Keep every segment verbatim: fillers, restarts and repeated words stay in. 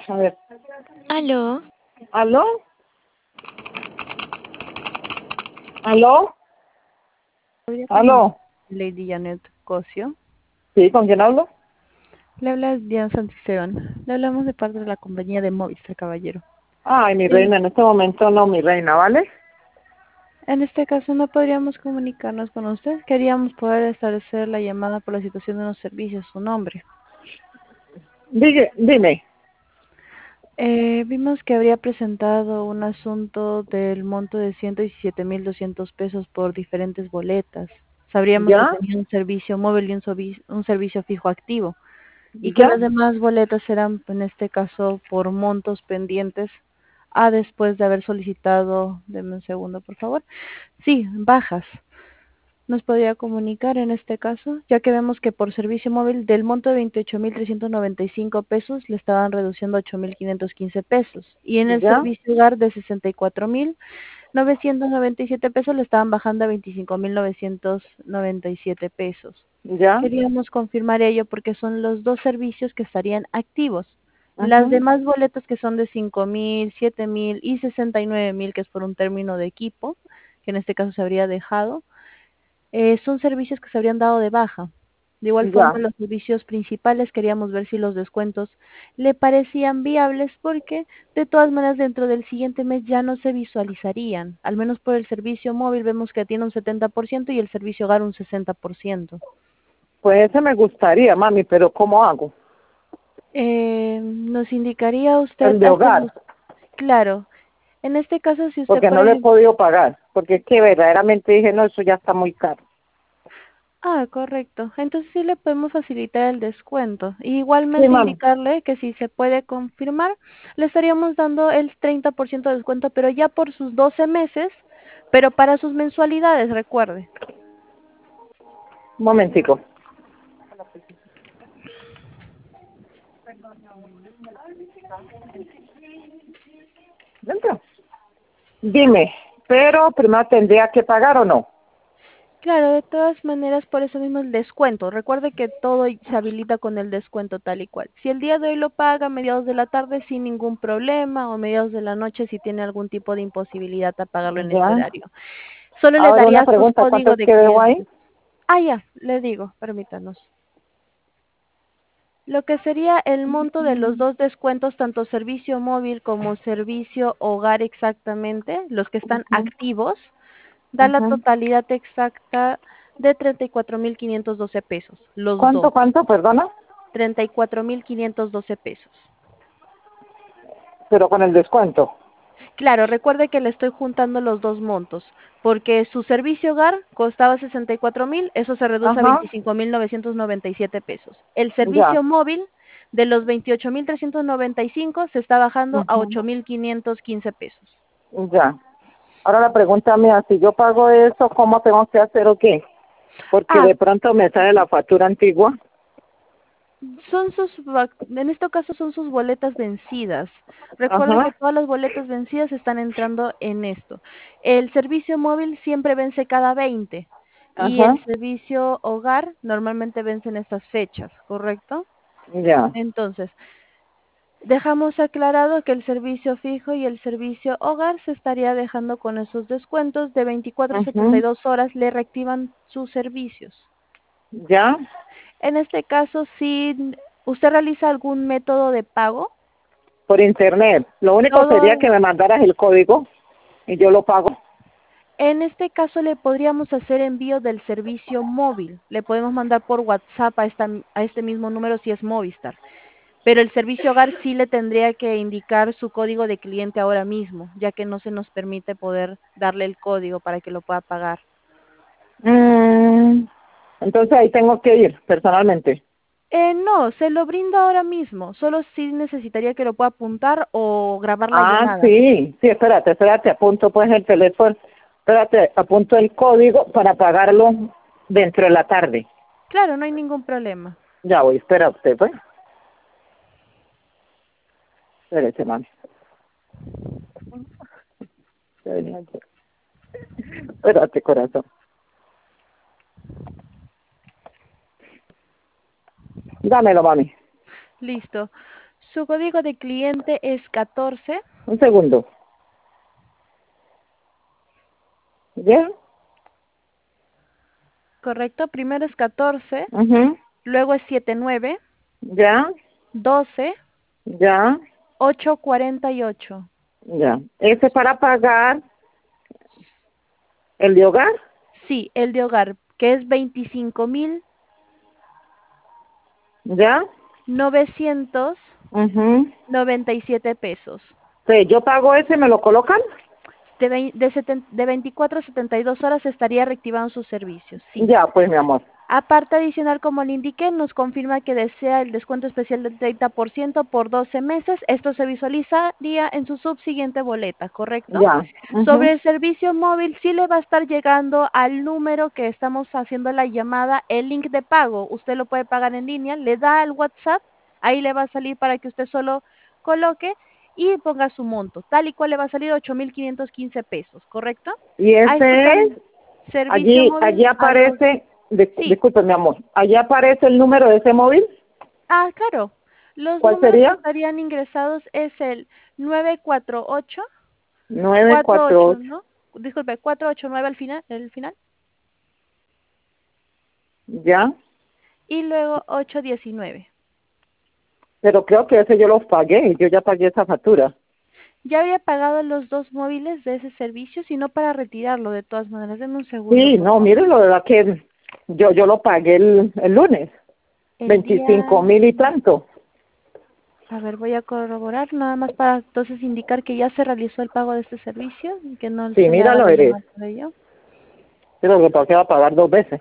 A ver. Aló, ¿Aló? ¿Aló? ¿Podría comunicar ¿Aló? Lady Janet Cosio? ¿Sí? ¿Con quién hablo? Le habla Diana Santisteban. Le hablamos de parte de la compañía de Movistar, caballero. Ay, mi Sí. reina, en este momento no, mi reina, ¿vale? En este caso no podríamos comunicarnos con usted. Queríamos poder establecer la llamada por la situación de unos servicios, su nombre. Dime, dime. Eh, vimos que habría presentado un asunto del monto de ciento diecisiete mil doscientos pesos por diferentes boletas. Sabríamos que ¿Ya? tenía un servicio móvil y un, sovi- un servicio fijo activo, y que ¿Ya? las demás boletas eran, en este caso, por montos pendientes a después de haber solicitado, deme un segundo, por favor. Sí, bajas. ¿Nos podría comunicar en este caso? Ya que vemos que por servicio móvil del monto de veintiocho mil trescientos noventa y cinco pesos le estaban reduciendo a ocho mil quinientos quince pesos. Y en el ¿Ya? servicio hogar de sesenta y cuatro mil novecientos noventa y siete pesos le estaban bajando a veinticinco mil novecientos noventa y siete pesos. ¿Ya? Queríamos confirmar ello porque son los dos servicios que estarían activos. Las Ujú. demás boletas que son de cinco mil, siete mil y sesenta y nueve mil, que es por un término de equipo, que en este caso se habría dejado, eh, son servicios que se habrían dado de baja. De igual forma, ¿Ya? los servicios principales queríamos ver si los descuentos le parecían viables, porque de todas maneras dentro del siguiente mes ya no se visualizarían. Al menos por el servicio móvil vemos que tiene un setenta por ciento y el servicio hogar un sesenta por ciento. Pues ese me gustaría, mami, pero ¿cómo hago? Eh, nos indicaría usted El de hacer, hogar, claro, en este caso si usted porque por no lo he ejemplo, podido pagar, porque es que verdaderamente dije, no, eso ya está muy caro. ah, correcto, entonces sí le podemos facilitar el descuento. Y Sí, igualmente mami. indicarle que si se puede confirmar, le estaríamos dando el treinta por ciento de descuento, pero ya por sus doce meses, pero para sus mensualidades, recuerde. Un momentico. ¿Dentro? Dime, pero primero tendría que pagar o no. Claro, de todas maneras, por eso mismo el descuento. Recuerde que todo se habilita con el descuento tal y cual. Si el día de hoy lo paga a mediados de la tarde sin ningún problema, o a mediados de la noche si tiene algún tipo de imposibilidad a pagarlo en ese Ya. horario. Solo le Ahora una daría sus pregunta, ¿cuánto códigos es de que debo ahí? clientes. Ah, ya, le digo, permítanos. Lo que sería el monto de los dos descuentos, tanto servicio móvil como servicio hogar exactamente, los que están Ujú, activos, da la ujú. totalidad exacta de treinta y cuatro mil quinientos doce pesos, los ¿Cuánto, dos, cuánto, perdona? treinta y cuatro mil quinientos doce pesos. Pero con el descuento. Claro, recuerde que le estoy juntando los dos montos, porque su servicio hogar costaba sesenta y cuatro mil, eso se reduce a Ajá, veinticinco mil novecientos noventa y siete pesos. El ya. servicio móvil de los veintiocho mil trescientos noventa y cinco se está bajando a Ujú, ocho mil quinientos quince pesos. ya. Ahora la pregunta mía, si yo pago eso, ¿cómo tengo que hacer o qué? Porque Ah, de pronto me sale la factura antigua. son sus, vac- en este caso son sus boletas vencidas. Recuerde que Ajá, todas las boletas vencidas están entrando en esto. El servicio móvil siempre vence cada veinte y ajá, el servicio hogar normalmente vence en estas fechas, ¿correcto? ya. Entonces, dejamos aclarado que el servicio fijo y el servicio hogar se estaría dejando con esos descuentos de veinticuatro a setenta y Ujú, dos horas, le reactivan sus servicios. ya. En este caso, si usted realiza algún método de pago, Por internet. Lo único sería todo, que me mandaras el código y yo lo pago. en este caso le podríamos hacer envío del servicio móvil. Le podemos mandar por WhatsApp a, esta, a este mismo número si es Movistar. Pero el servicio hogar sí le tendría que indicar su código de cliente ahora mismo, ya que no se nos permite poder darle el código para que lo pueda pagar. Mm, entonces ahí tengo que ir personalmente. Eh, no, se lo brindo ahora mismo. Solo sí necesitaría que lo pueda apuntar o grabar la Ah, llamada. sí, sí, espérate, espérate, apunto pues el teléfono, espérate, apunto el código para pagarlo dentro de la tarde. Claro, no hay ningún problema. Ya voy, espera usted, pues. Espérate, mami. Ya venía yo. Espérate, corazón. Dámelo, mami. Listo. Su código de cliente es catorce. Un segundo. ¿Ya? Correcto, primero es catorce, Ujú. luego es setenta y nueve, ¿Ya? doce, ¿Ya? ochocientos cuarenta y ocho. Ya. Ese para pagar el de hogar. Sí, el de hogar, que es veinticinco mil ¿Ya? novecientos Mhm. noventa y siete pesos. Sí, yo pago ese, ¿me lo colocan? De, vei- de, seten- de veinticuatro a setenta y dos horas estaría reactivando sus servicios, sí. Ya, pues, mi amor. Aparte adicional, como le indiqué, nos confirma que desea el descuento especial del treinta por ciento por doce meses. Esto se visualizaría en su subsiguiente boleta, ¿correcto? Ya. Sobre Mhm. el servicio móvil, sí le va a estar llegando al número que estamos haciendo la llamada el link de pago. Usted lo puede pagar en línea, le da al WhatsApp, ahí le va a salir para que usted solo coloque y ponga su monto. Tal y cual le va a salir ocho mil quinientos quince pesos, ¿correcto? Y A esto ese es, también, servicio allí, móvil allí a los... aparece, dis- Sí, disculpe, mi amor, allí aparece el número de ese móvil. ah, claro. Los ¿Cuál números que sería? estarían ingresados es el nueve cuatro ocho Nueve cuatro cuatro ocho, ocho. ¿no? Disculpe, cuatro ocho nueve al final, el final, Ya. y luego ocho diecinueve. Pero creo que ese yo lo pagué, yo ya pagué esa factura. Ya había pagado los dos móviles de ese servicio, sino para retirarlo de todas maneras. Denme un segundo, Sí, por no, favor. mire, lo verdad que yo yo lo pagué el, el lunes, El veinticinco día, mil y tanto. a ver, voy a corroborar nada más para entonces indicar que ya se realizó el pago de este servicio y que no Sí, se le haga míralo, la eres. llamada por ello. Pero que pasé a pagar dos veces,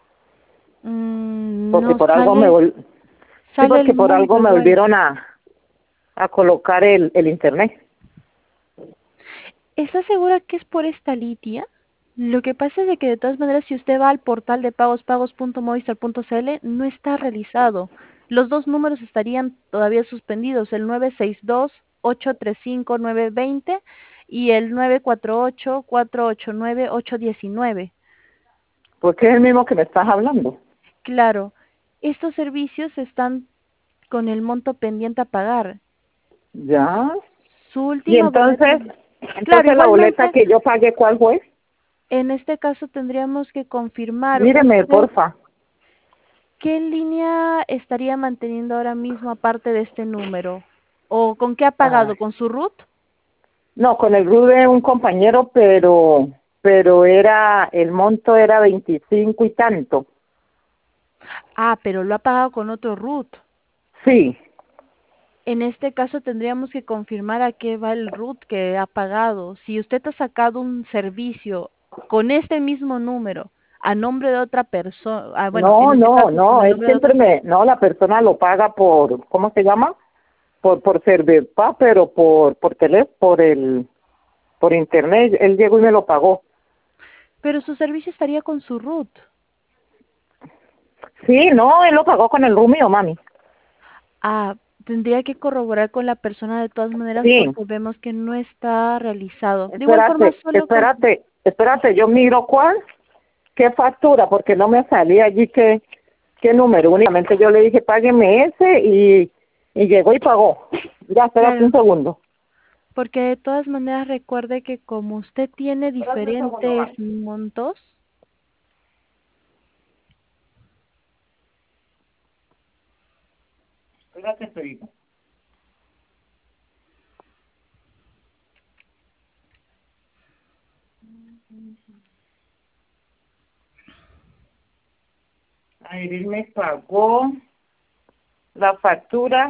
Mm, porque no por algo me sale, vol sí, sale el porque por monto algo me igual. volvieron a, a colocar el, el internet. ¿Está segura que es por esta litia? Lo que pasa es de que de todas maneras si usted va al portal de pagos pagos punto movistar punto c l no está realizado. Los dos números estarían todavía suspendidos, el nueve seis dos ocho tres cinco nueve dos cero y el nueve cuatro ocho cuatro ocho nueve ocho uno nueve. Porque es el mismo que me estás hablando. Claro, estos servicios están con el monto pendiente a pagar. Ya. Su Y última boleta. entonces, Claro, entonces la boleta igualmente, que yo pagué, ¿cuál fue? en este caso tendríamos que confirmar Míreme, usted porfa. qué línea estaría manteniendo ahora mismo aparte de este número. ¿O con qué ha Ay. pagado? ¿Con su root? No, con el R U de un compañero, pero pero era, el monto era veinticinco y tanto. Ah, pero lo ha pagado con otro root. Sí. En este caso tendríamos que confirmar a qué va el root que ha pagado. Si usted ha sacado un servicio con este mismo número a nombre de otra persona, ah, bueno, en No, este no, caso con no, el él nombre de otra siempre persona. me, no, la persona lo paga por, ¿cómo se llama? Por, por Serverpa, pero por, por teléfono, por el, por internet, él llegó y me lo pagó. Pero su servicio estaría con su root. Sí, no, él lo pagó con el R U mío, mami. Ah, tendría que corroborar con la persona de todas maneras Sí, porque vemos que no está realizado. De igual forma, espérate, solo con... espérate, espérate, yo miro cuál, qué factura, porque no me salía allí qué, qué número. Únicamente yo le dije, págueme ese y, y llegó y pagó. Ya, espérate un Claro, segundo. porque de todas maneras recuerde que como usted tiene Espérate un segundo, diferentes mami. montos, Espérate, Felipe. Ayril me pagó la factura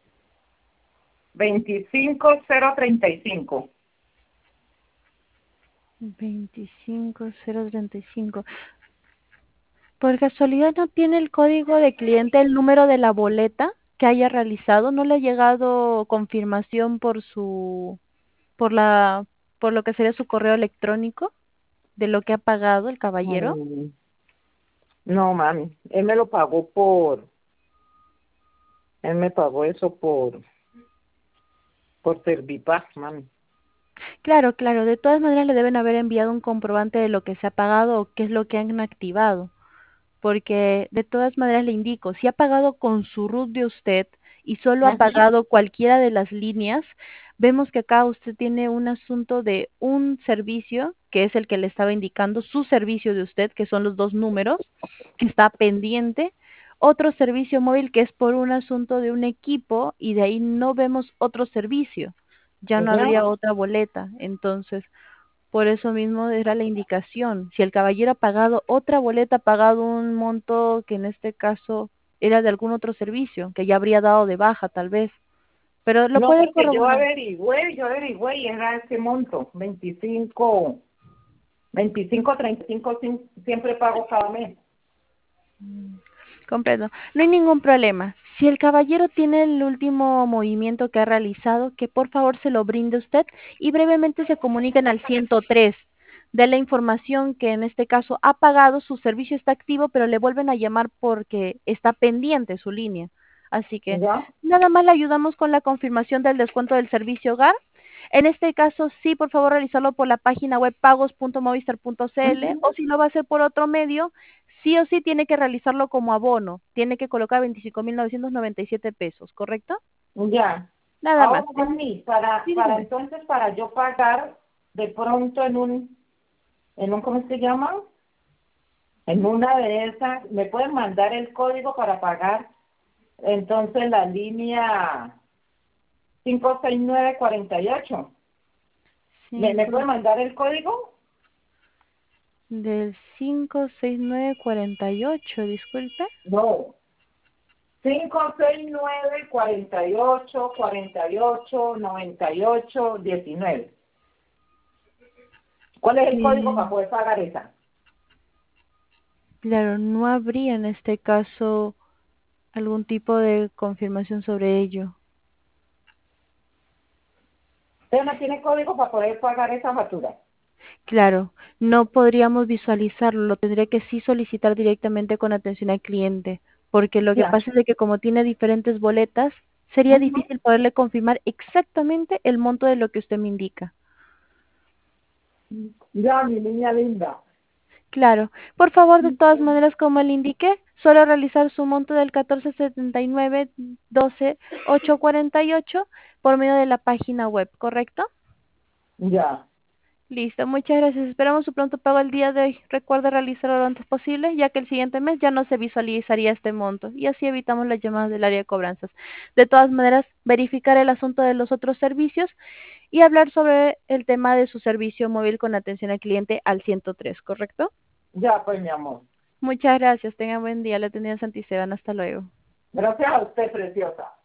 veinticinco cero treinta y cinco. veinticinco cero treinta y cinco. ¿Por casualidad no tiene el código de cliente, el número de la boleta que haya realizado? ¿No le ha llegado confirmación por su, por la, por lo que sería su correo electrónico de lo que ha pagado el caballero? Mm, no, mami, él me lo pagó por, él me pagó eso por, por Servipaz, mami. Claro, claro, de todas maneras le deben haber enviado un comprobante de lo que se ha pagado o qué es lo que han activado, porque de todas maneras le indico, si ha pagado con su root de usted y solo ha Ajá. pagado cualquiera de las líneas, vemos que acá usted tiene un asunto de un servicio, que es el que le estaba indicando, su servicio de usted, que son los dos números, que está pendiente, otro servicio móvil que es por un asunto de un equipo y de ahí no vemos otro servicio, ya no Ajá. habría otra boleta. Entonces, por eso mismo era la indicación. Si el caballero ha pagado otra boleta, ha pagado un monto que en este caso era de algún otro servicio, que ya habría dado de baja tal vez. Pero lo No, puede porque yo corroborar. averigüé, yo averigüé y era ese monto, veinticinco, veinticinco, treinta y cinco, cin- siempre pago cada mes. Comprendo. No hay ningún problema. Si el caballero tiene el último movimiento que ha realizado, que por favor se lo brinde usted y brevemente se comuniquen al ciento tres. De la información que en este caso ha pagado, su servicio está activo, pero le vuelven a llamar porque está pendiente su línea. Así que ¿Ya? nada más le ayudamos con la confirmación del descuento del servicio hogar. En este caso, sí, por favor, realizarlo por la página web pagos punto movistar punto cl o Ujú. si no va a ser por otro medio, sí o sí tiene que realizarlo como abono. Tiene que colocar veinticinco mil novecientos noventa y siete pesos, ¿correcto? Ya. Nada Ahora, más. Juanmi, para, Sí, para dígame. entonces, para yo pagar de pronto en un, en un, ¿cómo se llama? En una de esas, ¿me pueden mandar el código para pagar? Entonces, la línea cinco seis nueve cuatro ocho. ¿Me, me Cinco puede mandar el código? del cinco seis nueve cuarenta y ocho, disculpe. No. Cinco seis nueve cuatro ocho cuarenta y ocho noventa y ocho diecinueve. ¿Cuál es el código para Eh, poder pagar esa? claro, no habría en este caso algún tipo de confirmación sobre ello. ¿Usted no tiene código para poder pagar esa factura? Claro, no podríamos visualizarlo, lo tendría que sí solicitar directamente con atención al cliente, porque lo que Ya. pasa es de que como tiene diferentes boletas, sería Ujú. difícil poderle confirmar exactamente el monto de lo que usted me indica. Ya, mi niña linda. Claro, por favor, de todas maneras, como le indiqué, solo realizar su monto del catorce setenta y nueve doce ocho cuarenta y ocho por medio de la página web, ¿correcto? Ya. Listo, muchas gracias. Esperamos su pronto pago el día de hoy. Recuerde realizarlo lo antes posible, ya que el siguiente mes ya no se visualizaría este monto y así evitamos las llamadas del área de cobranzas. De todas maneras, verificar el asunto de los otros servicios y hablar sobre el tema de su servicio móvil con atención al cliente al ciento tres, ¿correcto? Ya, pues, mi amor. Muchas gracias. Tenga buen día. Le atendía Santisteban. Hasta luego. Gracias a usted, preciosa.